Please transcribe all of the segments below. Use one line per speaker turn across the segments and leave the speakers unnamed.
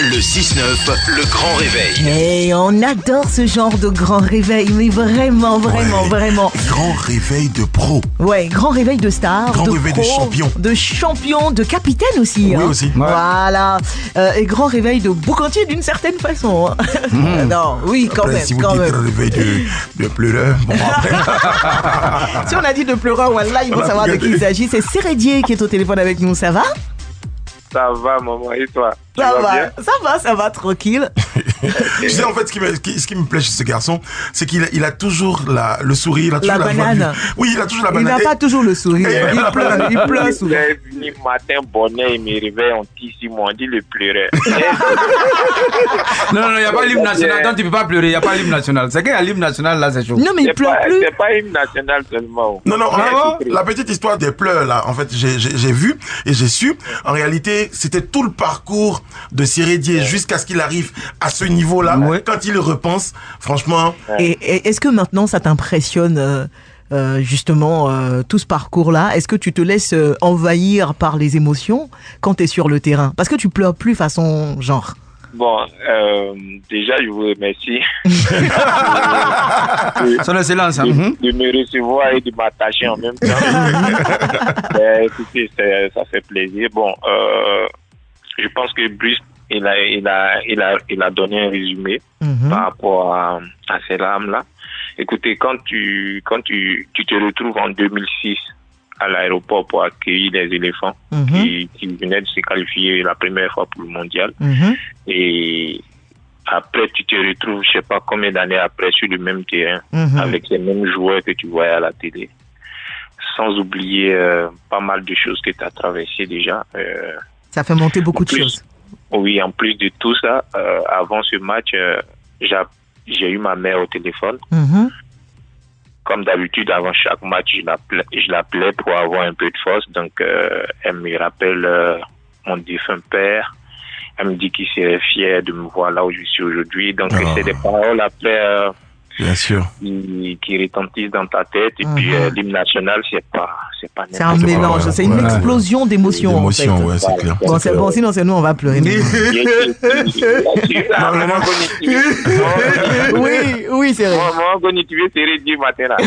Le 6-9, le grand réveil.
Et on adore ce genre de grand réveil, mais vraiment.
Grand réveil de pro.
Ouais, grand réveil de stars,
Grand
de
réveil
pro,
de champion.
de champion, de capitaine aussi.
Oui, aussi. Ouais.
Voilà. Et grand réveil de boucantier d'une certaine façon. Non, oui, quand
Après,
même.
si vous
quand
dites
même.
grand réveil de pleureur, bon après.
Si on a dit de pleureur, voilà, il faut savoir de qui il s'agit. C'est Sérédier qui est au téléphone avec nous, ça va?
Ça va, maman, et toi?
Ça
Tu vas bien?
ça va, tranquille.
Tu sais, en fait, ce qui me plaît chez ce garçon, c'est qu'il a toujours le sourire, il a toujours
La
la joie de
banane.
vivre. Oui, il a toujours la
Il
banane.
n'a pas toujours le sourire. Il pleure souvent.
Il est venu matin bonnet, il me réveille en tissu, on dit le pleurer.
Non, il n'y a pas l'hymne national, donc tu ne peux pas pleurer, il n'y a pas l'hymne national. C'est qu'il y a l'hymne national, là, c'est chaud.
Non, mais il pleure plus.
C'est pas hymne national seulement.
Non, en
Ah
fait, la petite histoire des pleurs, là, en fait, j'ai vu et j'ai su. En réalité, c'était tout le parcours de Sérédier jusqu'à ce qu'il arrive à ce niveau-là.
Ouais.
Quand il repense, franchement,
Et est-ce que maintenant ça t'impressionne justement tout ce parcours-là? Est-ce que tu te laisses envahir par les émotions quand tu es sur le terrain? Parce que tu pleures plus façon genre.
Bon, déjà, je vous remercie
Son excellence. Hein?
de me recevoir et de m'attacher en même temps. Écoutez, ça fait plaisir. Bon, je pense que Brice, il a donné un résumé par rapport à ces larmes-là. Écoutez, quand tu te retrouves en 2006 à l'aéroport pour accueillir les éléphants qui venaient de se qualifier la première fois pour le mondial, et après tu te retrouves, je sais pas combien d'années après, sur le même terrain, avec les mêmes joueurs que tu voyais à la télé, sans oublier pas mal de choses que tu as traversées déjà.
Ça fait monter beaucoup de choses.
Oui, en plus de tout ça, avant ce match, j'ai eu ma mère au téléphone. Comme d'habitude, avant chaque match, je l'appelais pour avoir un peu de force. Donc, elle me rappelle mon défunt père. Elle me dit qu'il serait fier de me voir là où je suis aujourd'hui. Donc, c'est des paroles après
bien sûr.
qui retentissent dans ta tête. Et puis, l'hymne national, c'est pas
C'est un mélange, c'est une explosion d'émotions.
D'émotions,
en fait.
ouais, c'est clair.
Bon, c'est bon, sinon c'est nous, on va pleurer. Oui, c'est vrai.
Moi, cognitive, c'est réduit matin là.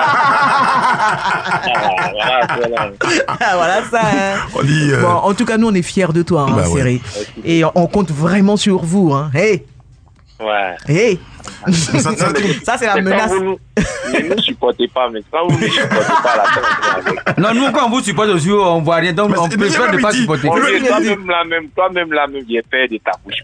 Voilà ça. Hein.
On dit,
Bon, en tout cas, nous, on est fiers de toi, hein,
Bah ouais.
Séré. Et on compte vraiment sur vous. Hein. Hey,
Ouais.
hey.
ça,
Ça, c'est la
Mais
menace.
quand vous ne nous supportez pas, mais quand vous ne supportez pas la fin,
Non, nous, quand on vous supporte aussi, on ne voit rien, donc
Mais
on
c'est-
préfère
mais
ne pas
il dit-
supporter.
on
Mais-
dit toi-même la même, j'ai peur de ta bouche.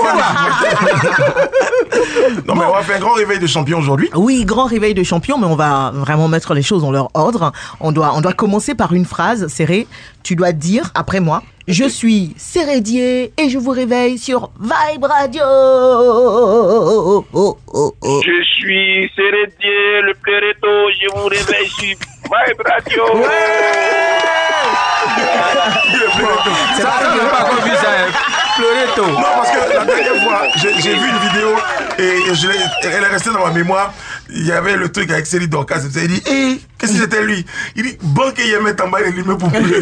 Non, mais on va faire un grand réveil de champion aujourd'hui.
Oui, grand réveil de champion, mais on va vraiment mettre les choses dans leur ordre. On doit commencer par une phrase, Séré. Tu dois dire, après moi, je suis Sérédier et je vous réveille sur Vibe Radio.
Je suis Sérédier, le pleureto, je vous réveille sur Vibe Radio.
C'est
Ça,
pas
je n'ai pas encore vu ça. Pleurer tôt.
Non, parce que la dernière fois, j'ai vu une vidéo et elle est restée dans ma mémoire. Il y avait le truc avec Céline Dorcas. Il dit, hé, qu'est-ce que c'était lui? Il dit, bon qu'il y ait mettre en bas, il met pour pleurer.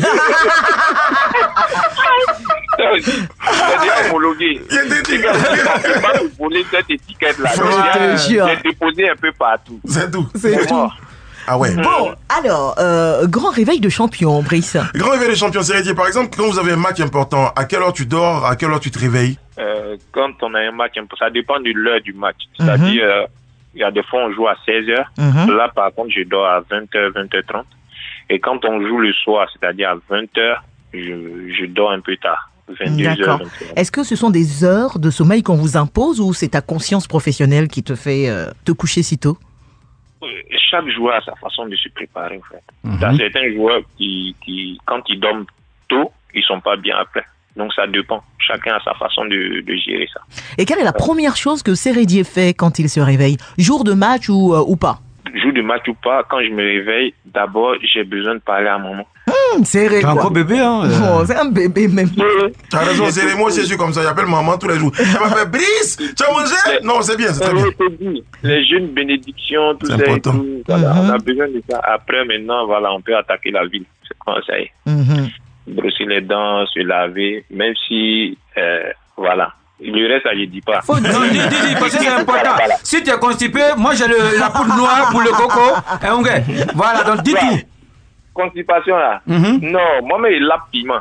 C'est homologué.
Il y a des trucs.
Je pas vous voler cette étiquette-là.
Je te jure.
J'ai déposé un peu partout.
C'est tout.
C'est tout.
mort.
Ah ouais.
Bon, alors, grand réveil de champion, Brice.
Grand réveil des champions Sérédier, par exemple, quand vous avez un match important, à quelle heure tu dors, à quelle heure tu te réveilles?
Quand on a un match, ça dépend de l'heure du match. C'est-à-dire, il y a des fois on joue à 16h. Là, par contre, je dors à 20h, 20h30. Et quand on joue le soir, c'est-à-dire à 20h, je dors un peu tard. 22h,
D'accord.
21h.
Est-ce que ce sont des heures de sommeil qu'on vous impose ou c'est ta conscience professionnelle qui te fait te coucher si tôt?
Chaque joueur a sa façon de se préparer, en fait. Il y a certains joueurs qui, quand ils dorment tôt, ils sont pas bien après. Donc, ça dépend. Chacun a sa façon de gérer ça.
Et quelle est la première chose que Sérédier fait quand il se réveille? Jour de match ou pas?
Jour de match ou pas, quand je me réveille, d'abord, j'ai besoin de parler à maman.
Séré,
T'es
quoi.
encore bébé, hein?
Oh, c'est un bébé même.
T'as raison, Sérédier, moi aussi je suis comme ça, j'appelle maman tous les jours. Elle m'appelle Brice, tu as mangé? Non, c'est bien, c'est très bien.
Les jeunes bénédictions, tout
C'est
ça et
important.
tout, voilà, on a besoin de ça. Après, maintenant, voilà, on peut attaquer la ville. C'est quand ça y est. Brosser les dents, se laver, même si, voilà, Le reste, ça, je dis pas.
Faut
Non,
dire.
dis, parce que c'est important.
Voilà.
Si tu es constipé, moi j'ai la poudre noire pour le coco. Et on gagne. Voilà, donc dis tout.
Constipation, là. Non, moi-même, il a piment.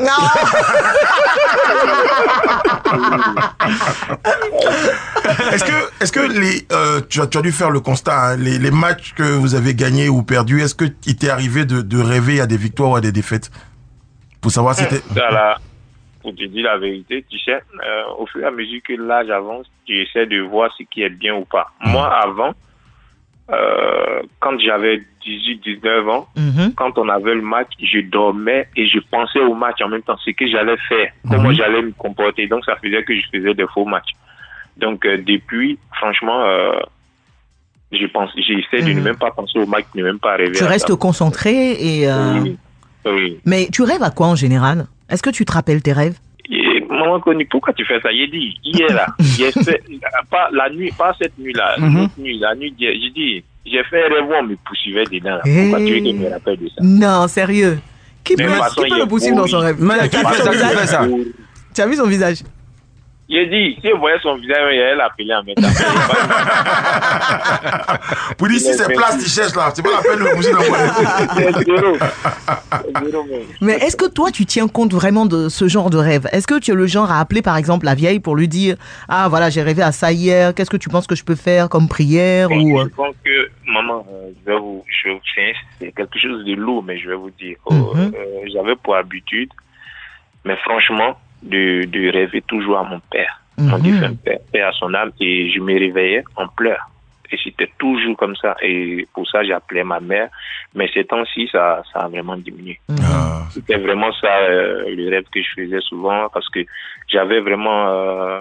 Est-ce que tu as dû faire le constat, hein, les matchs que vous avez gagnés ou perdus, est-ce qu'il t'est arrivé de rêver à des victoires ou à des défaites? Pour savoir si c'était...
Voilà. Pour te dire la vérité, tu sais, au fur et à mesure que l'âge avance, tu essaies de voir ce qui est bien ou pas. Moi, avant, quand j'avais 18-19 ans, quand on avait le match, je dormais et je pensais au match en même temps, ce que j'allais faire, comment j'allais me comporter. Donc, ça faisait que je faisais des faux matchs. Donc, depuis, franchement, j'essaie de ne même pas penser au match, de ne même pas rêver.
Tu restes concentré et...
Oui.
Mais tu rêves à quoi en général? Est-ce que tu te rappelles tes rêves?
Maman connu, pourquoi tu fais ça? J'ai dit, hier là, j'ai fait, pas la nuit, pas cette nuit-là, l'autre nuit, la nuit d'hier, j'ai dit, j'ai fait un rêve où on me poursuivait dedans. Là. Pourquoi tu veux que je me rappelle de ça?
Non, sérieux. Qui peut
Mais de toute façon,
le
il est
poursuivre dans son
pourri.
rêve?
Mais
Tu as vu
qui
son
fait
visage?
ça?
Tu as vu son visage?
J'ai dit, si je voyais son visage, il allait l'appeler en même temps.
Pour dire si c'est place, tu cherches là. C'est pas la peine de bouger dans
C'est zéro.
Mais est-ce que toi, tu tiens compte vraiment de ce genre de rêve? Est-ce que tu es le genre à appeler par exemple la vieille pour lui dire « Ah voilà, j'ai rêvé à ça hier, qu'est-ce que tu penses que je peux faire comme prière ?» ou...
Je pense que, maman, c'est quelque chose de lourd, mais je vais vous dire. J'avais pour habitude, mais franchement, de rêver toujours à mon père, mon défunt père, paix à son âme, et je me réveillais en pleurs. Et c'était toujours comme ça. Et pour ça, j'appelais ma mère. Mais ces temps-ci, ça a vraiment diminué. C'était vraiment ça, le rêve que je faisais souvent, parce que j'avais vraiment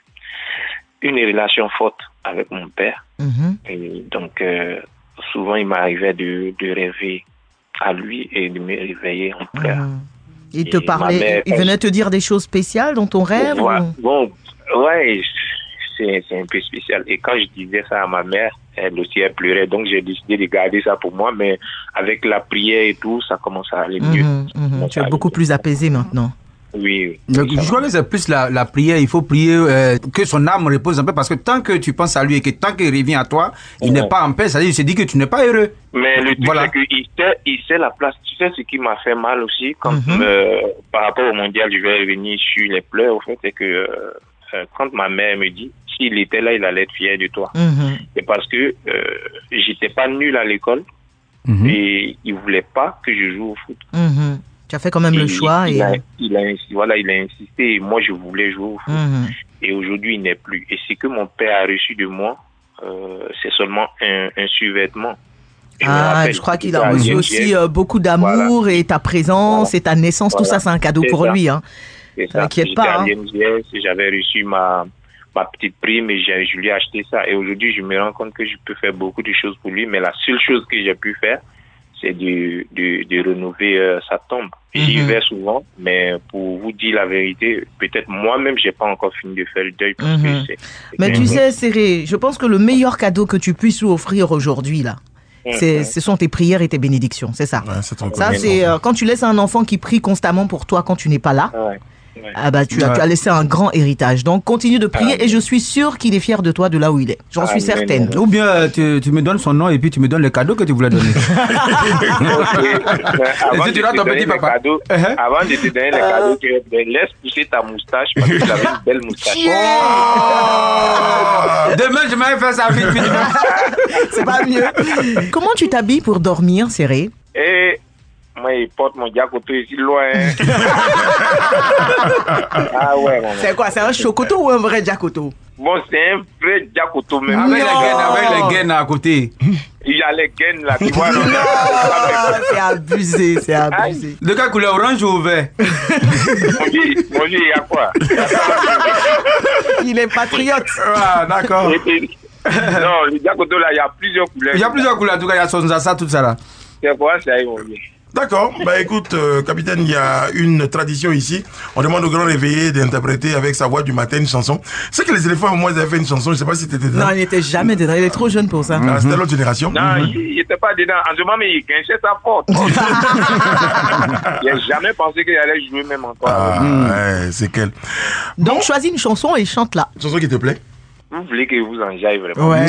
une relation forte avec mon père. Et donc, souvent, il m'arrivait de rêver à lui et de me réveiller en pleurs.
Il te parlait, il venait te dire des choses spéciales dans ton rêve?
Bon, ouais, c'est un peu spécial. Et quand je disais ça à ma mère, elle aussi, elle pleurait. Donc, j'ai décidé de garder ça pour moi. Mais avec la prière et tout, ça commence à aller mieux.
Tu es beaucoup plus apaisé maintenant.
Oui.
Donc, je crois que c'est plus la prière. Il faut prier que son âme repose un peu, parce que tant que tu penses à lui et que tant qu'il revient à toi, il n'est pas en paix. C'est-à-dire, il se dit que tu n'es pas heureux.
Mais le truc, c'est qu'il sait la place. Tu sais ce qui m'a fait mal aussi, quand par rapport au mondial, je vais revenir sur les pleurs, au fait, c'est que quand ma mère me dit, s'il était là, il allait être fier de toi. C'est parce que j'étais pas nul à l'école et il voulait pas que je joue au foot.
Tu as fait quand même le choix.
Il a insisté et moi je voulais jouer au foot. Et aujourd'hui il n'est plus. Et ce que mon père a reçu de moi, c'est seulement un survêtement.
Je crois qu'il a reçu aussi beaucoup d'amour et ta présence et ta naissance, tout ça c'est un cadeau pour lui. Hein. T'inquiète pas.
J'avais reçu ma petite prime et je lui ai acheté ça. Et aujourd'hui je me rends compte que je peux faire beaucoup de choses pour lui, mais la seule chose que j'ai pu faire, c'est de rénover sa tombe. J'y vais souvent, mais pour vous dire la vérité, peut-être moi-même, j'ai pas encore fini de faire le deuil. Parce que
mais tu sais, Séré, je pense que le meilleur cadeau que tu puisses lui offrir aujourd'hui, là, ce sont tes prières et tes bénédictions, c'est ça.
Ouais,
Ça, c'est quand tu laisses un enfant qui prie constamment pour toi quand tu n'es pas là. Tu as laissé un grand héritage. Donc, continue de prier et je suis sûr qu'il est fier de toi de là où il est. J'en suis certaine.
Ou bien tu me donnes son nom et puis tu me donnes le cadeau que tu voulais donner.
Avant de te donner le cadeau, laisse pousser ta moustache parce que tu avais une belle moustache.
Demain, je m'avais fait ça vite.
C'est pas mieux. Comment tu t'habilles pour dormir, Séré?
Moi, il porte mon diacoto ici loin.
C'est quoi? C'est un chocoto ou un vrai diacoto?
Bon, c'est un vrai diacoto même.
Avec les gaines à côté.
Il y a les gaines là, tu vois.
Non, c'est abusé.
De quelle couleur, orange ou vert?
Mon Dieu, il y a quoi?
Il est patriote.
Ah, d'accord.
Non, le diacoto là, il y a plusieurs couleurs.
Il y a plusieurs couleurs, en tout cas, il y a son zassa, tout ça là.
C'est quoi ça, mon Dieu?
D'accord. Bah écoute, capitaine, il y a une tradition ici. On demande au grand réveillé d'interpréter avec sa voix du matin une chanson. C'est que les éléphants, moi, ils avaient fait une chanson. Je sais pas si t'étais dedans.
Non, il n'était jamais dedans. Il est trop jeune pour ça.
Ah, c'était l'autre génération.
Non, il n'était pas dedans. En ce moment, il grinçait sa porte. Il n'a jamais pensé qu'il allait jouer même encore.
Ah, ouais, c'est quelle
Donc, choisis une chanson et chante-la.
chanson qui te plaît?
Vous voulez que je vous enjaille vraiment?
Ouais.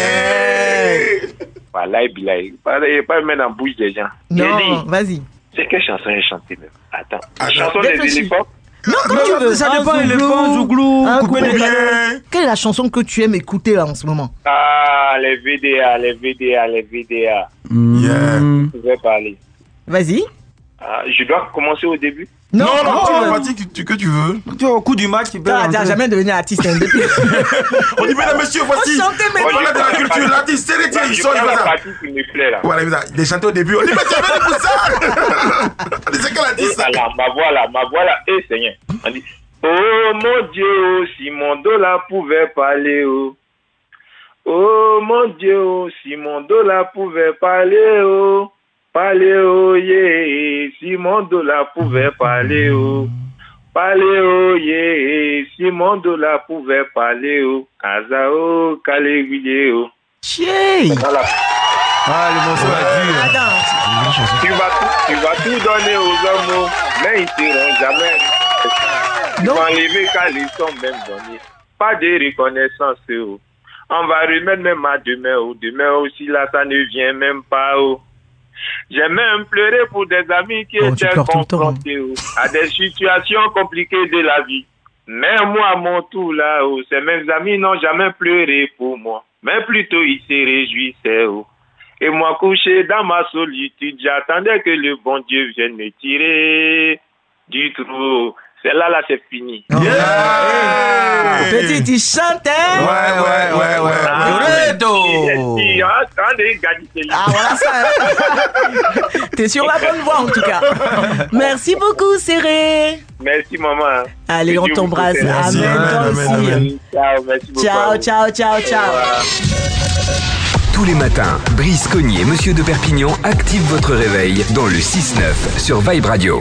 Voilà, bilaï. Pas mettre en bouche des gens.
Non,
Kelly,
vas-y.
c'est quelle chanson j'ai chanté même? Attends.
Attends.
Chanson des
Réfléchis.
éléphants?
Non, comme tu veux.
ça
Un
dépend,
zouglou,
éléphant, zouglou,
un
coupé
coupé
décalé.
Bien.
Quelle est la chanson que tu aimes écouter là en ce moment?
Ah, les VDA, les VDA, les VDA.
Yeah.
Je vais parler.
Vas-y.
Ah, je dois commencer au début?
Non,
tu
la
veux.
partie que tu veux.
Tu vois, au coup du match, tu peux.
T'as jamais devenu artiste indépendant.
On dit, mesdames, messieurs, voici.
On chantait, mais-
Voilà de la culture, l'artiste, c'est les tiens, ils
Je
sont, ils
prends
font
la
ça.
partie qui me plaît là.
Voilà, des chantés au début. On dit, mais tu es venu pour ça. On dit, c'est quel
Et
artiste?
ça là, ma voix là, et Seigneur. On dit, oh mon Dieu, oh, si mon dollar pouvait parler, oh. Oh mon Dieu, oh, si mon dollar pouvait parler, oh. Parler, oh, yeah, si mon dollar pouvait parler, oh. Parler, oh, yeah, si mon dollar pouvait parler, oh. Kazao, Kalewile, oh.
Chier.
Voilà.
Ah, le morceau est dur.
Attends.
Tu vas tout donner aux hommes, oh, mais ils seront jamais. Tu
Non.
vas enlever quand ils sont même donnés. Pas de reconnaissance, oh. On va remettre même à demain, oh. Demain aussi, là, ça ne vient même pas, oh. J'ai même pleuré pour des amis qui
Oh, tu
étaient
pleures tout le temps,
confrontés oh, à des situations compliquées de la vie. Mais moi, à mon tour, là, oh, ces mêmes amis n'ont jamais pleuré pour moi. Mais plutôt, ils se réjouissaient, oh. Et moi, couché dans ma solitude, j'attendais que le bon Dieu vienne me tirer du trou. Celle-là, là, c'est fini.
Yeah.
Petit, tu chantes, hein?
Ouais.
Loreto.
Ah, voilà ça. hein. T'es sur la bonne voie en tout cas. Merci beaucoup, Serré.
Merci, maman.
Allez, on
Dieu vous
t'embrasse.
protège.
Merci.
Amen, toi
Amen,
aussi.
amen.
Ciao, merci beaucoup.
Ciao, ciao, ciao, ciao.
Tous les matins, Brice Cognier et Monsieur de Perpignan activent votre réveil dans le 6-9 sur Vibe Radio.